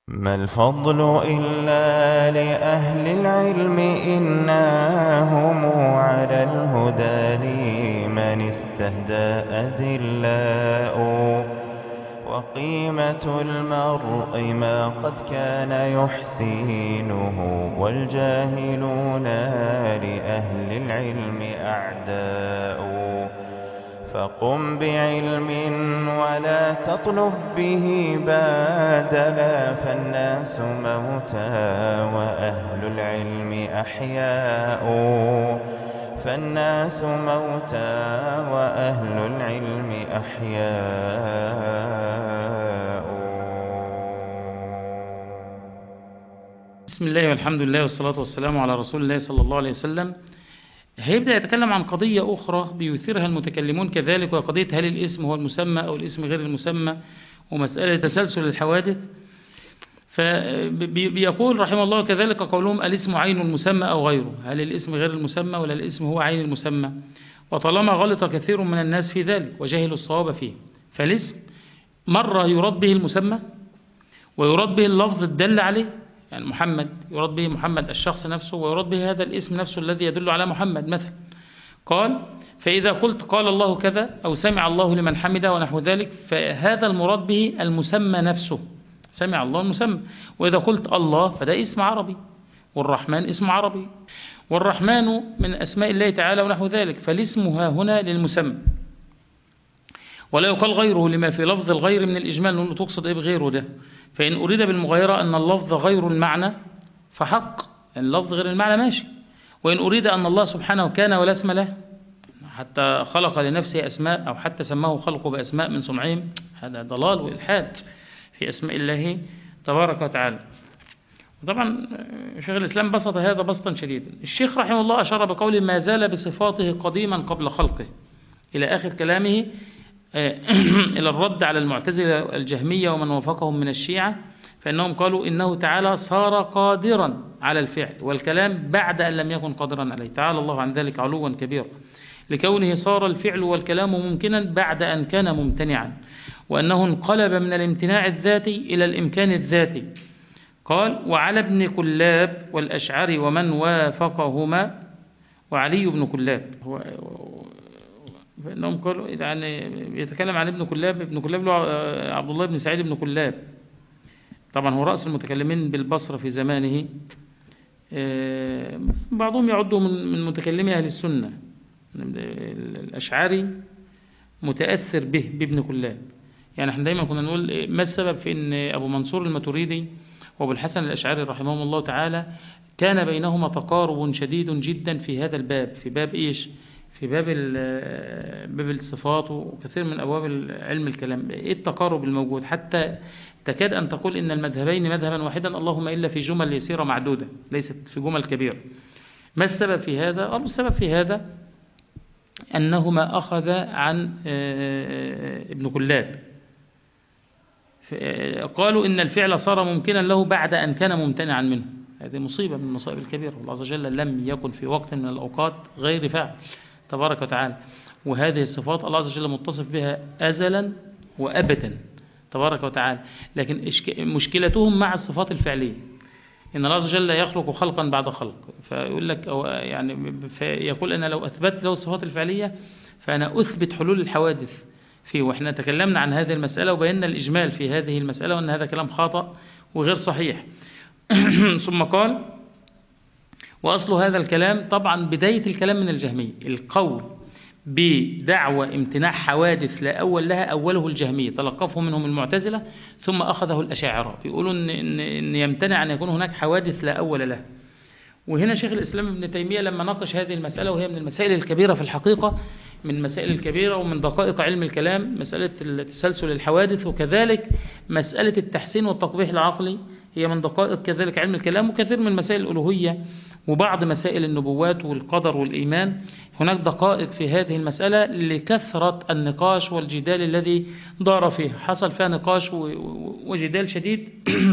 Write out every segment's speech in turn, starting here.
ما الفضل إلا لأهل العلم إنهم على الهدى لمن استهدى أذلاء وقيمة المرء ما قد كان يحسينه والجاهلون لأهل العلم أعداء فقم بعلم ولا تطلب به بادلا فالناس موتى وأهل العلم أحياء فالناس موتى وأهل العلم أحياء. بسم الله والحمد لله والصلاة والسلام على رسول الله صلى الله عليه وسلم. هيبدأ يتكلم عن قضية أخرى بيثيرها المتكلمون كذلك، وقضية هل الاسم هو المسمى أو الاسم غير المسمى، ومسألة تسلسل الحوادث. فبيقول رحمه الله كذلك قولهم الاسم عين المسمى أو غيره، هل الاسم غير المسمى ولا الاسم هو عين المسمى؟ وطالما غلط كثير من الناس في ذلك وجهلوا الصواب فيه، فالاسم مرة يراد به المسمى ويراد به اللفظ الدل عليه، يعني محمد يراد به محمد الشخص نفسه، ويراد به هذا الاسم نفسه الذي يدل على محمد مثلا. قال فإذا قلت قال الله كذا أو سمع الله لمن حمده ونحو ذلك، فهذا المراد به المسمى نفسه، سمع الله المسمى. وإذا قلت الله فده اسم عربي، والرحمن اسم عربي، والرحمن من أسماء الله تعالى ونحو ذلك، فالاسم ها هنا للمسمى. ولا يقال غيره لما في لفظ الغير من الإجمال، نقول له تقصد إيه بغيره ده؟ فإن أريد بالمغايرة أن اللفظ غير المعنى فحق، اللفظ غير المعنى ماشي. وإن أريد أن الله سبحانه كان ولا اسم له، حتى خلق لنفسه أسماء أو حتى سماه خلقه بأسماء من صنعهم، هذا ضلال وإلحاد في أسماء الله تبارك وتعالى. طبعا شيخ الإسلام بسط هذا بسطا شديدا. الشيخ رحمه الله أشار بقوله ما زال بصفاته قديما قبل خلقه إلى آخر كلامه، إلى الرد على المعتزلة الجهمية ومن وافقهم من الشيعة، فإنهم قالوا إنه تعالى صار قادرا على الفعل والكلام بعد أن لم يكن قادرا عليه، تعالى الله عن ذلك علوا كبيرا، لكونه صار الفعل والكلام ممكنا بعد أن كان ممتنعا، وأنه انقلب من الامتناع الذاتي إلى الإمكان الذاتي. قال وعلى ابن كلاب والأشعري ومن وافقهما وعلي بن كلاب، فإنهم قالوا يعني يتكلم عن ابن كلاب، ابن كلاب له عبد الله بن سعيد بن كلاب، طبعا هو رأس المتكلمين بالبصرة في زمانه. بعضهم يعده من متكلمي أهل السنة. الأشعري متأثر به بابن كلاب، يعني احنا دايما كنا نقول ما السبب في ان أبو منصور الماتريدي وأبو الحسن الأشعري رحمهم الله تعالى كان بينهما تقارب شديد جدا في هذا الباب، في باب إيش؟ في باب الصفات وكثير من أبواب علم الكلام. إيه التقارب الموجود حتى تكاد أن تقول إن المذهبين مذهبا واحدا، اللهم إلا في جمل يسيرة معدودة ليست في جمل كبيرة. ما السبب في هذا؟ السبب في هذا أنهما أخذ عن ابن كلاب، قالوا إن الفعل صار ممكنا له بعد أن كان ممتنعا منه. هذه مصيبة من المصائب الكبيرة، والله عز وجل لم يكن في وقت من الأوقات غير فاعل تبارك وتعالى، وهذه الصفات الله عز وجل متصف بها أزلا وأبدا تبارك وتعالى. لكن مشكلتهم مع الصفات الفعلية إن الله عز وجل يخلق خلقا بعد خلق، فيقول لك أو يعني فيقول أنا لو أثبت له الصفات الفعلية فأنا أثبت حلول الحوادث فيه. وإحنا تكلمنا عن هذه المسألة وبينا الإجمال في هذه المسألة وأن هذا كلام خاطئ وغير صحيح. ثم قال وأصل هذا الكلام طبعا بداية الكلام من الجهمية، القول بدعوى امتناع حوادث لا أول لها أوله الجهمية، تلقفه منهم المعتزلة ثم أخذه الأشاعرة، بيقولوا إن يمتنع أن يكون هناك حوادث لا أول لها. وهنا شيخ الإسلام ابن تيمية لما ناقش هذه المسألة، وهي من المسائل الكبيرة في الحقيقة، من المسائل الكبيرة ومن دقائق علم الكلام، مسألة تسلسل الحوادث، وكذلك مسألة التحسين والتقبيح العقلي هي من دقائق كذلك علم الكلام، وكثير من مسائل الألوهية وبعض مسائل النبوات والقدر والإيمان. هناك دقائق في هذه المسألة لكثرة النقاش والجدال الذي دار فيها، حصل فيها نقاش وجدال شديد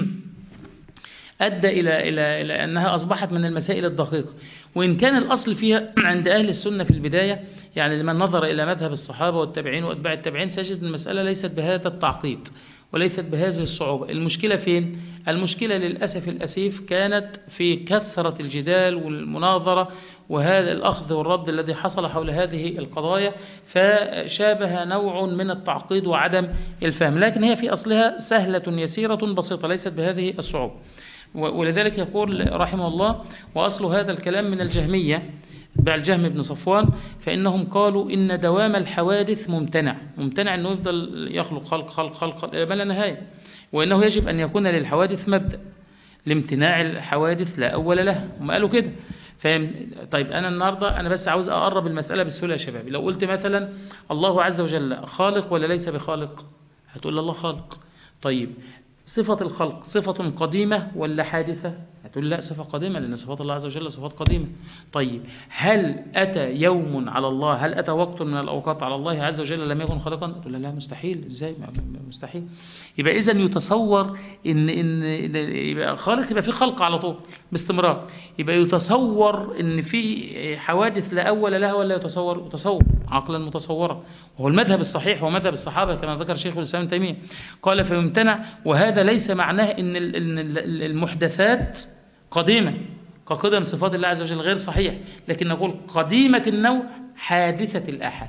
أدى إلى أنها أصبحت من المسائل الدقيقة. وإن كان الأصل فيها عند أهل السنة في البداية، يعني لمن نظر إلى مذهب الصحابة والتابعين وأتباع التابعين سيجد المسألة ليست بهذا التعقيد وليست بهذه الصعوبة. المشكلة فين؟ المشكلة للأسف الأسيف كانت في كثرة الجدال والمناظرة وهذا الأخذ والرد الذي حصل حول هذه القضايا، فشابه نوع من التعقيد وعدم الفهم، لكن هي في أصلها سهلة يسيرة بسيطة ليست بهذه الصعوبة. ولذلك يقول رحمه الله: وأصل هذا الكلام من الجهمية بع الجهم بن صفوان، فإنهم قالوا إن دوام الحوادث ممتنع أنه يفضل يخلق خلق ما لا نهاية، وإنه يجب أن يكون للحوادث مبدأ لامتناع الحوادث لا أول له. هم قالوا كده. طيب أنا النهاردة أنا بس عاوز أقرب المسألة بالسهولة يا شباب. لو قلت مثلا الله عز وجل خالق ولا ليس بخالق؟ هتقول الله خالق. طيب صفة الخلق صفة قديمة ولا حادثة؟ هتقول لا، صفة قديمة، لأن صفات الله عز وجل صفات قديمة. طيب هل أتى يوم على الله، هل أتى وقت من الأوقات على الله عز وجل لم يكن خالقا؟ تقول لا مستحيل. إزاي مستحيل؟ يبقى إذن يتصور إن يبقى خالق، يبقى في خلق على طول باستمرار، يبقى يتصور إن في حوادث لا أول لها، ولا يتصور عقلا متصورا، وهو المذهب الصحيح ومذهب الصحابة كما ذكر شيخ الإسلام تيمية. قال فيمتنع، وهذا ليس معناه إن المحدثات قديمة كقدم صفات الله عز وجل، غير صحيح، لكن نقول قديمة النوع حادثة الأحد.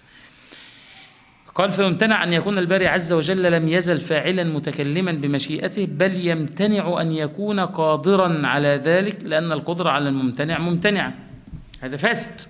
قال فيمتنع أن يكون الباري عز وجل لم يزل فاعلا متكلما بمشيئته، بل يمتنع أن يكون قادرا على ذلك، لأن القدرة على الممتنع ممتنع. هذا فاسد،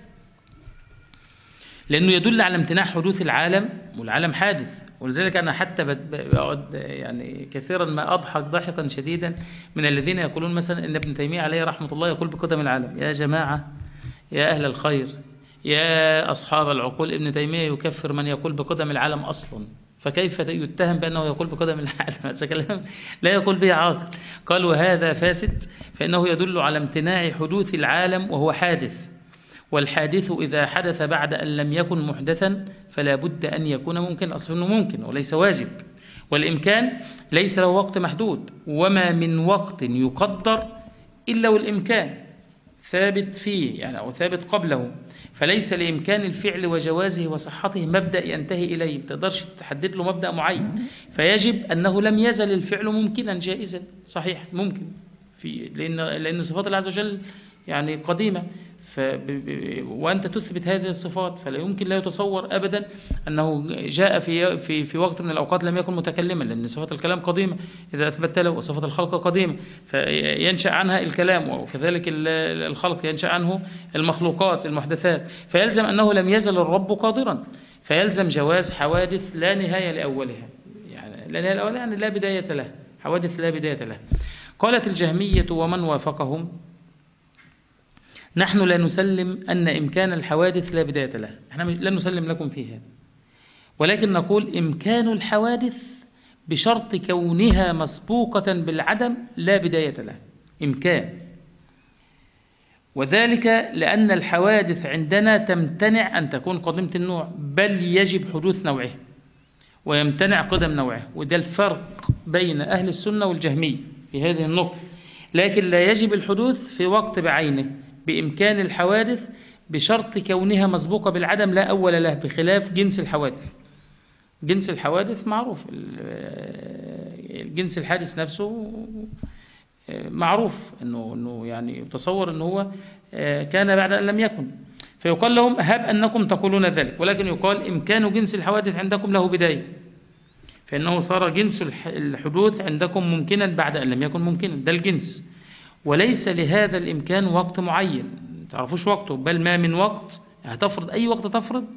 لأنه يدل على امتناع حدوث العالم، والعالم حادث. ولذلك أنا حتى بقعد يعني كثيرا ما أضحك ضحكا شديدا من الذين يقولون مثلا إن ابن تيمية عليه رحمة الله يقول بقدم العالم. يا جماعة، يا أهل الخير، يا أصحاب العقول، ابن تيمية يكفر من يقول بقدم العالم أصلا، فكيف يتهم بأنه يقول بقدم العالم؟ هذا كلام لا يقول به عاقل. قال وهذا فاسد، فإنه يدل على امتناع حدوث العالم وهو حادث، والحادث إذا حدث بعد أن لم يكن محدثا فلا بد أن يكون ممكن، أصلا أنه ممكن وليس واجب. والإمكان ليس له وقت محدود، وما من وقت يقدر إلا والإمكان ثابت فيه يعني أو ثابت قبله، فليس لإمكان الفعل وجوازه وصحته مبدأ ينتهي إليه، ما تقدرش تحدد له مبدأ معين، فيجب أنه لم يزل الفعل ممكنا جائزا صحيح ممكن لأن صفات الله عز وجل يعني قديمة، وأنت تثبت هذه الصفات، فلا يمكن لا يتصور أبدا أنه جاء في وقت من الأوقات لم يكن متكلما، لأن صفات الكلام قديمة إذا أثبت له، وصفة الخلق قديمة فينشأ عنها الكلام، وكذلك الخلق ينشأ عنه المخلوقات المحدثات، فيلزم أنه لم يزل الرب قادرا، فيلزم جواز حوادث لا نهاية لأولها، يعني لا نهاية لأولها يعني لا بداية له، حوادث لا بداية له. قالت الجهمية ومن وافقهم: نحن لا نسلم أن إمكان الحوادث لا بداية له، نحن لا نسلم لكم فيها، ولكن نقول إمكان الحوادث بشرط كونها مسبوقة بالعدم لا بداية له، إمكان، وذلك لأن الحوادث عندنا تمتنع أن تكون قديمة النوع، بل يجب حدوث نوعه ويمتنع قدم نوعه، وده الفرق بين أهل السنة والجهمية في هذه النقطة. لكن لا يجب الحدوث في وقت بعينه بإمكان الحوادث بشرط كونها مسبوقة بالعدم لا أول له، بخلاف جنس الحوادث. جنس الحوادث معروف، الجنس الحادث نفسه معروف أنه يعني يتصور أنه هو كان بعد أن لم يكن، فيقال لهم هب أنكم تقولون ذلك، ولكن يقال إمكان جنس الحوادث عندكم له بداية، فإنه صار جنس الحدوث عندكم ممكنا بعد أن لم يكن ممكنا، ده الجنس، وليس لهذا الإمكان وقت معين تعرفوش وقته، بل ما من وقت هتفرض أي وقت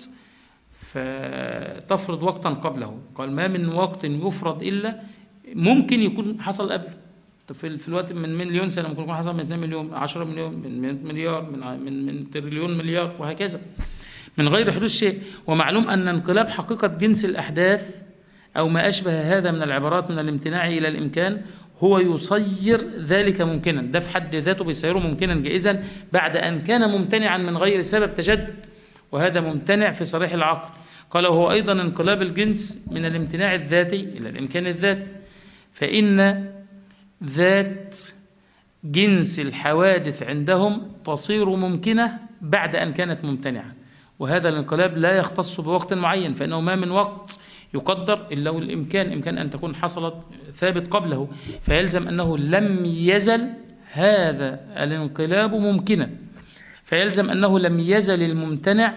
فتفرض وقتا قبله. قال ما من وقت يفرض إلا ممكن يكون حصل قبل، في الوقت من مليون سنة ممكن يكون حصل من 2 مليون 10 مليون من مليار من تريليون مليار، وهكذا من غير حدوث شيء. ومعلوم أن انقلاب حقيقة جنس الأحداث أو ما أشبه هذا من العبارات من الامتناع إلى الإمكان هو يصير ذلك ممكنا، ده في حد ذاته بيصيره ممكنا جائزا بعد أن كان ممتنعا من غير سبب تجدد، وهذا ممتنع في صريح العقل. قال وهو أيضا انقلاب الجنس من الامتناع الذاتي إلى الإمكان الذاتي، فإن ذات جنس الحوادث عندهم تصير ممكنة بعد أن كانت ممتنعة، وهذا الانقلاب لا يختص بوقت معين، فإنه ما من وقت يقدر إلا إمكان أن تكون حصلت ثابت قبله، فيلزم أنه لم يزل هذا الانقلاب ممكنا، فيلزم أنه لم يزل الممتنع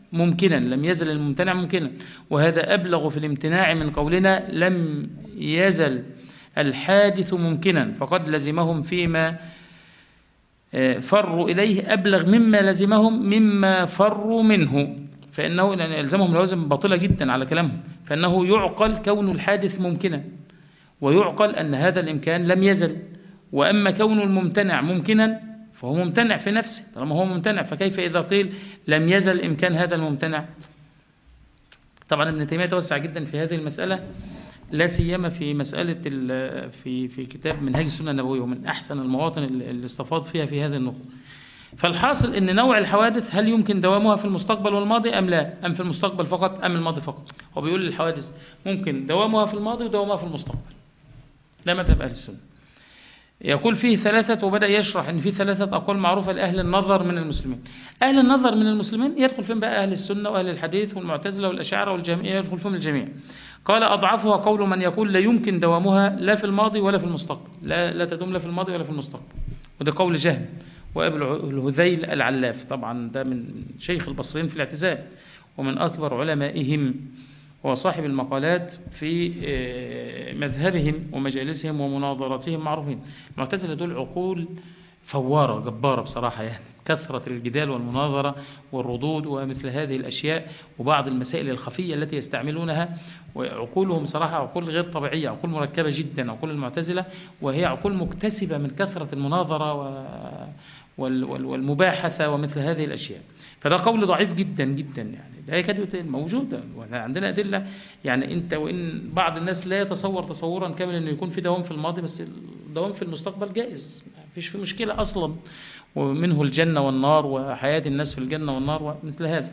ممكنا، وهذا أبلغ في الامتناع من قولنا لم يزل الحادث ممكنا، فقد لزمهم فيما فروا إليه أبلغ مما لزمهم مما فروا منه، فإنه يلزمهم لوازم باطلة جدا على كلامهم، فإنه يعقل كون الحادث ممكنا، ويعقل أن هذا الإمكان لم يزل، وأما كون الممتنع ممكنا فهو ممتنع في نفسه، طالما هو ممتنع فكيف إذا قيل لم يزل إمكان هذا الممتنع؟ طبعا ابن تيمية توسع جدا في هذه المسألة، لا سيما في مسألة في كتاب منهاج السنة النبوية، ومن أحسن المواطن اللي استفاض فيها في هذه النقطة. فالحاصل أن نوع الحوادث هل يمكن دوامها في المستقبل والماضي أم لا، أم في المستقبل فقط أم الماضي فقط؟ هو بيقول الحوادث ممكن دوامها في الماضي ودوامها في المستقبل، ده مذهب أهل السنة. يقول فيه ثلاثة، وبدأ يشرح أن فيه ثلاثة أقوال معروفة لأهل النظر من المسلمين. أهل النظر من المسلمين يدخل فيهم بقى أهل السنة وأهل الحديث والمعتزلة والأشاعرة والجميع، يدخل فيهم الجميع. قال أضعفها قول من يقول لا يمكن دوامها لا في الماضي ولا في المستقبل، لا تدوم لا في الماضي ولا في المستقبل، وده قول جهم وأبو الهذيل العلاف، طبعا ده من شيخ البصريين في الاعتزال ومن أكبر علمائهم، وصاحب المقالات في مذهبهم ومجالسهم ومناظراتهم معروفين. المعتزلة دول عقول فوارة جبارة بصراحة، يعني كثرة الجدال والمناظرة والردود ومثل هذه الأشياء وبعض المسائل الخفية التي يستعملونها، وعقولهم صراحة عقول غير طبيعية، عقول مركبة جدا عقول المعتزلة، وهي عقول مكتسبة من كثرة المناظرة والمباحثة ومثل هذه الأشياء. فده قول ضعيف جدا جدا، يعني ده كده موجودة وعندنا أدلة. يعني أنت وإن بعض الناس لا يتصور تصورا كاملا أنه يكون في دوام في الماضي، بس الدوام في المستقبل جائز، ما فيش في مشكلة أصلا، ومنه الجنة والنار وحياة الناس في الجنة والنار ومثل هذا.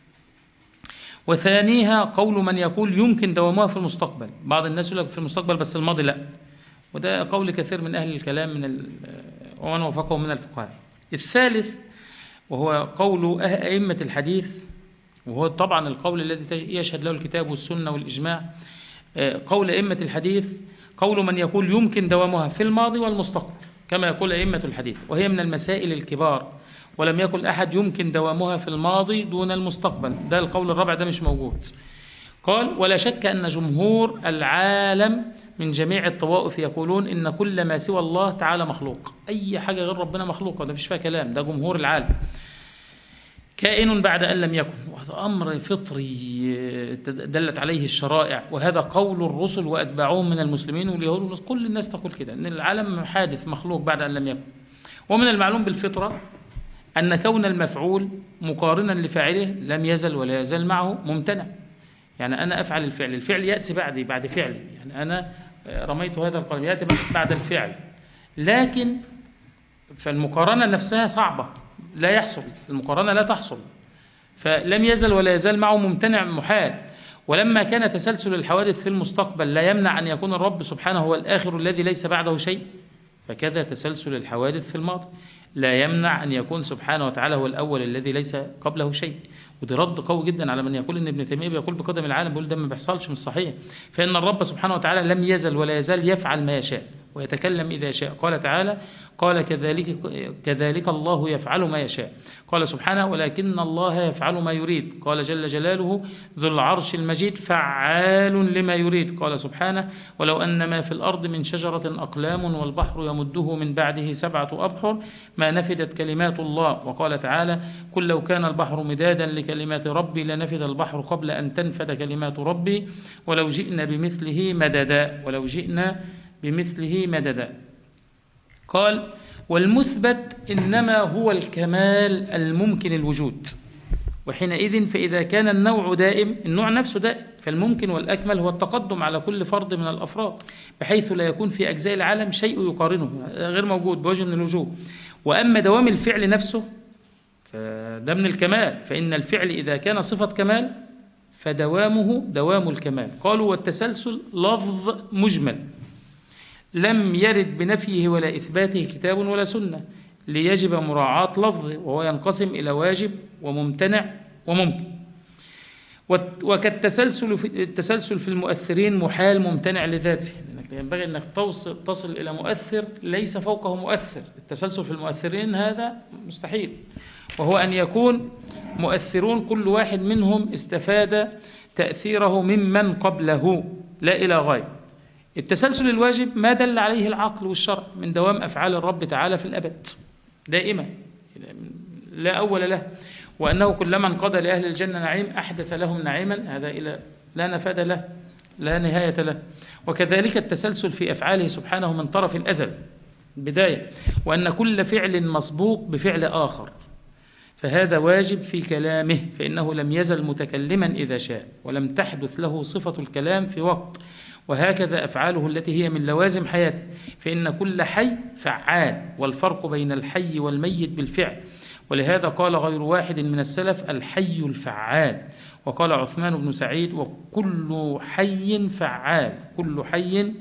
وثانيها قول من يقول يمكن دوامها في المستقبل، بعض الناس يقول لك في المستقبل بس الماضي لا، وده قول كثير من أهل الكلام ومن وفقه من الفقهاء. الثالث وهو قول أئمة الحديث، وهو طبعا القول الذي يشهد له الكتاب والسنة والإجماع، قول أئمة الحديث قول من يقول يمكن دوامها في الماضي والمستقبل كما يقول أئمة الحديث، وهي من المسائل الكبار، ولم يقل أحد يمكن دوامها في الماضي دون المستقبل، ده القول الرابع ده مش موجود. قال ولا شك أن جمهور العالم من جميع الطوائف يقولون إن كل ما سوى الله تعالى مخلوق، أي حاجة غير ربنا مخلوق، وده مفيش فيها كلام، ده جمهور العالم، كائن بعد أن لم يكن، وهذا أمر فطري دلت عليه الشرائع، وهذا قول الرسل وأتباعهم من المسلمين واليهود، كل الناس تقول كده أن العالم حادث مخلوق بعد أن لم يكن. ومن المعلوم بالفطرة أن كون المفعول مقارنا لفاعله لم يزل ولا يزال معه ممتنع، يعني أنا أفعل الفعل يأتي بعد فعلي، يعني أنا رميت هذا القلم يأتي بعد الفعل، لكن فالمقارنة نفسها صعبة، لا يحصل المقارنة، لا تحصل، فلم يزل ولا يزال معه ممتنع محال. ولما كان تسلسل الحوادث في المستقبل لا يمنع أن يكون الرب سبحانه هو الآخر الذي ليس بعده شيء، فكذا تسلسل الحوادث في الماضي لا يمنع أن يكون سبحانه وتعالى هو الأول الذي ليس قبله شيء. وده رد قوي جدا على من يقول ان ابن تيمية بيقول بقدم العالم، بيقول ده ما بيحصلش، مش صحيح، فإن الرب سبحانه وتعالى لم يزل ولا يزال يفعل ما يشاء ويتكلم إذا شاء. قال تعالى قال كذلك الله يفعل ما يشاء. قال سبحانه ولكن الله يفعل ما يريد. قال جل جلاله ذو العرش المجيد فعال لما يريد. قال سبحانه ولو أن ما في الأرض من شجرة أقلام والبحر يمده من بعده 7 أبحر ما نفدت كلمات الله. وقال تعالى قل لو كان البحر مدادا لكلمات ربي لنفد البحر قبل أن تنفد كلمات ربي ولو جئنا بمثله مددا. قال والمثبت إنما هو الكمال الممكن الوجود، وحينئذ فإذا كان النوع دائم، النوع نفسه دائم، فالممكن والأكمل هو التقدم على كل فرد من الأفراد بحيث لا يكون في أجزاء العالم شيء يقارنه، غير موجود بوجه من الوجوه. وأما دوام الفعل نفسه فده من الكمال، فإن الفعل إذا كان صفة كمال فدوامه دوام الكمال. قالوا والتسلسل لفظ مجمل لم يرد بنفيه ولا إثباته كتاب ولا سنة ليجب مراعاة لفظه، وهو ينقسم إلى واجب وممتنع وممكن. التسلسل في المؤثرين محال ممتنع لذاته، لأنك ينبغي أنك تصل إلى مؤثر ليس فوقه مؤثر. التسلسل في المؤثرين هذا مستحيل، وهو أن يكون مؤثرون كل واحد منهم استفاد تأثيره ممن قبله لا إلى غاية. التسلسل الواجب ما دل عليه العقل والشرع من دوام أفعال الرب تعالى في الأبد دائما لا أول له، وأنه كلما انقضى لأهل الجنة نعيم أحدث لهم نعيما، هذا إلى لا نفاد له لا نهاية له. وكذلك التسلسل في أفعاله سبحانه من طرف الأزل بداية، وأن كل فعل مسبوق بفعل آخر، فهذا واجب في كلامه، فإنه لم يزل متكلما إذا شاء، ولم تحدث له صفة الكلام في وقت. وهكذا أفعاله التي هي من لوازم حياته، فإن كل حي فعال، والفرق بين الحي والميت بالفعل. ولهذا قال غير واحد من السلف الحي الفعال. وقال عثمان بن سعيد وكل حي فعال، كل حي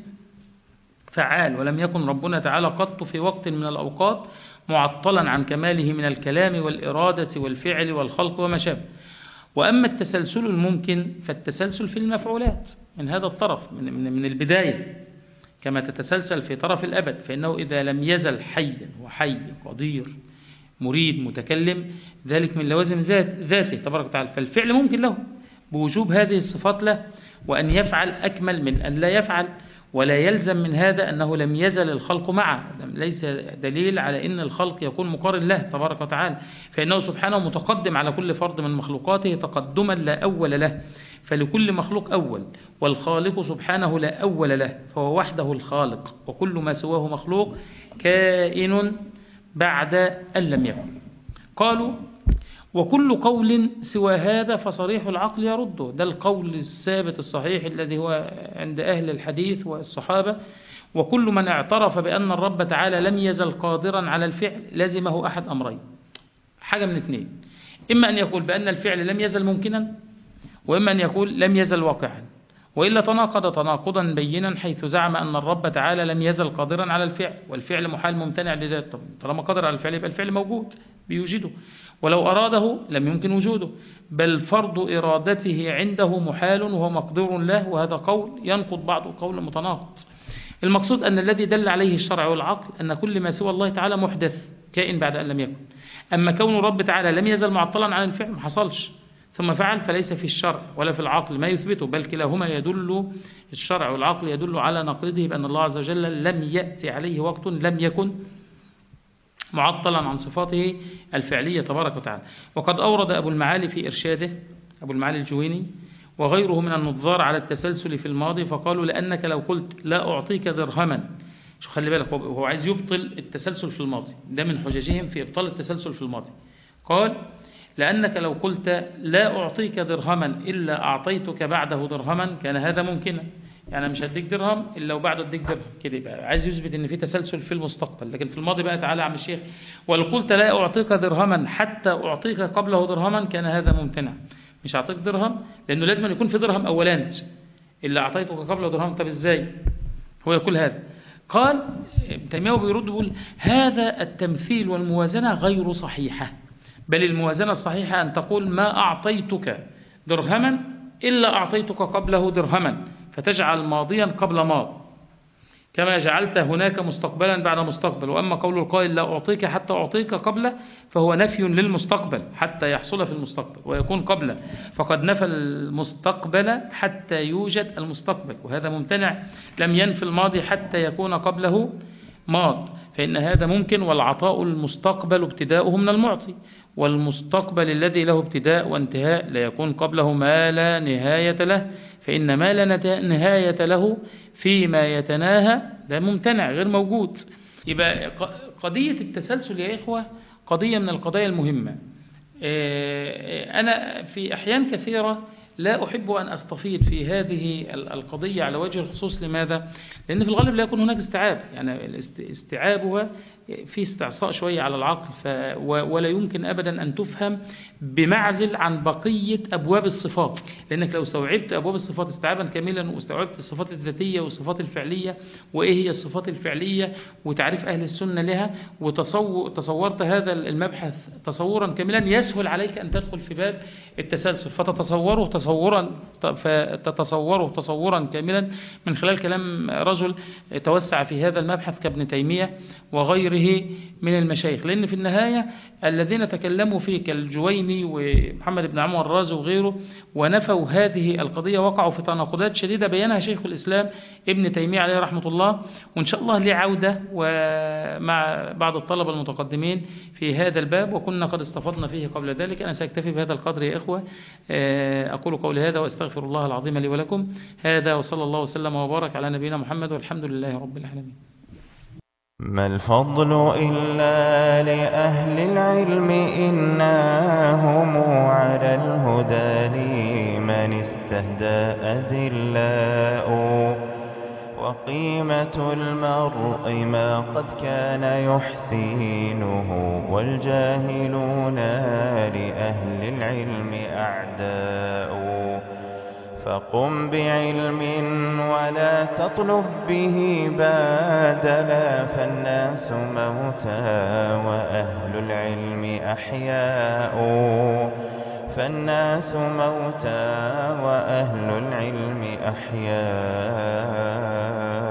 فعال. ولم يكن ربنا تعالى قط في وقت من الأوقات معطلا عن كماله من الكلام والإرادة والفعل والخلق وما شابه. وأما التسلسل الممكن فالتسلسل في المفعولات من هذا الطرف من البداية، كما تتسلسل في طرف الأبد، فإنه إذا لم يزل حيا وحي قدير مريد متكلم، ذلك من لوازم ذاته تبارك وتعالى، فالفعل ممكن له بوجوب هذه الصفات له، وأن يفعل أكمل من أن لا يفعل. ولا يلزم من هذا أنه لم يزل الخلق معه، ليس دليل على أن الخلق يكون مقارن له تبارك وتعالى، فإنه سبحانه متقدم على كل فرد من مخلوقاته تقدما لا أول له، فلكل مخلوق أول، والخالق سبحانه لا أول له، فهو وحده الخالق، وكل ما سواه مخلوق كائن بعد أن لم يكن. قالوا وكل قول سوى هذا فصريح العقل يرده، ده القول الثابت الصحيح الذي هو عند أهل الحديث والصحابة. وكل من اعترف بأن الرب تعالى لم يزل قادرا على الفعل لازمه أحد أمرين، حاجة من اثنين: إما أن يقول بأن الفعل لم يزل ممكنا، وإما أن يقول لم يزل واقعا، وإلا تناقض تناقضا بينا، حيث زعم أن الرب تعالى لم يزل قادرا على الفعل، والفعل محال ممتنع لذاته. طالما قادر على الفعل يبقى الفعل موجود بيوجده، ولو أراده لم يمكن وجوده، بل فرض إرادته عنده محال وهو مقدور له، وهذا قول ينقض بعض قول متناقض. المقصود أن الذي دل عليه الشرع والعقل أن كل ما سوى الله تعالى محدث كائن بعد أن لم يكن. أما كون الرب تعالى لم يزل معطلا عن الفعل ما حصلش ثم فعل، فليس في الشرع ولا في العقل ما يثبته، بل كلاهما يدل، الشرع والعقل يدل على نقيضه، بأن الله عز وجل لم يأتي عليه وقت لم يكن معطلا عن صفاته الفعلية تبارك وتعالى. وقد أورد أبو المعالي في إرشاده، أبو المعالي الجويني وغيره من النظار على التسلسل في الماضي، فقالوا لأنك لو قلت لا أعطيك درهما، شو خلي بالك هو عايز يبطل التسلسل في الماضي، ده من حججهم في إبطال التسلسل في الماضي. قال لأنك لو قلت لا أعطيك درهما إلا أعطيتك بعده درهما كان هذا ممكنا، يعني مش هديك درهم إلا وبعده اديك درهم، كده يبقى عايز يثبت إن في تسلسل في المستقبل. لكن في الماضي بقى تعالى يا عم الشيخ ولو قلت لا أعطيك درهما حتى أعطيك قبله درهما كان هذا ممتنع، مش أعطيك درهم لأنه لازم أن يكون في درهم أولان إلا أعطيتك قبله درهم. طب إزاي هو يقول هذا؟ قال ابن تيمية بيرد يقول هذا التمثيل والموازنة غير صحيحة، بل الموازنة الصحيحة أن تقول ما أعطيتك درهما إلا أعطيتك قبله درهما، فتجعل ماضيا قبل ماض كما جعلت هناك مستقبلا بعد مستقبل. وأما قول القائل لا أعطيك حتى أعطيك قبله فهو نفي للمستقبل حتى يحصل في المستقبل ويكون قبله، فقد نفى المستقبل حتى يوجد المستقبل، وهذا ممتنع. لم ينفي الماضي حتى يكون قبله ماض، فإن هذا ممكن. والعطاء المستقبل ابتداؤه من المعطي، والمستقبل الذي له ابتداء وانتهاء لا يكون قبله ما لا نهاية له، فإن ما لا نهاية له فيما يتناهى ده ممتنع غير موجود. يبقى قضية التسلسل يا إخوة قضية من القضايا المهمة. أنا في أحيان كثيرة لا أحب أن أستفيض في هذه القضية على وجه الخصوص. لماذا؟ لأن في الغالب لا يكون هناك استيعاب، يعني استيعابها في استعصاء شوية على العقل، ولا يمكن أبدا أن تفهم بمعزل عن بقية أبواب الصفات، لأنك لو استوعبت أبواب الصفات استيعابا كاملا، واستوعبت الصفات الذاتية والصفات الفعلية وإيه هي الصفات الفعلية وتعريف أهل السنة لها، وتصورت هذا المبحث تصورا كاملا، يسهل عليك أن تدخل في باب التسلسل فتتصوره تصورا فتتصوره تصورا كاملا من خلال كلام رجل توسع في هذا المبحث كابن تيمية وغيره من المشايخ. لأن في النهاية الذين تكلموا فيه كالجويني ومحمد بن عمر الرازي وغيره ونفوا هذه القضية وقعوا في تناقضات شديدة بينها شيخ الإسلام ابن تيمية عليه رحمة الله، وإن شاء الله ليه عودة ومع بعض الطلبة المتقدمين في هذا الباب، وكنا قد استفضنا فيه قبل ذلك. أنا سأكتفي بهذا القدر يا إخوة، أقول قولي هذا وأستغفر الله العظيم لي ولكم. هذا وصلى الله وسلم وبارك على نبينا محمد والحمد لله رب العالمين. ما الفضل إلا لأهل العلم إنهم على الهدى لمن استهدى أذلاء وقيمة المرء ما قد كان يحسينه والجاهلون لأهل العلم أعداء فقم بعلم ولا تطلب به بادلا فالناس موتى وأهل العلم أحياء فالناس موتى وأهل العلم أحياء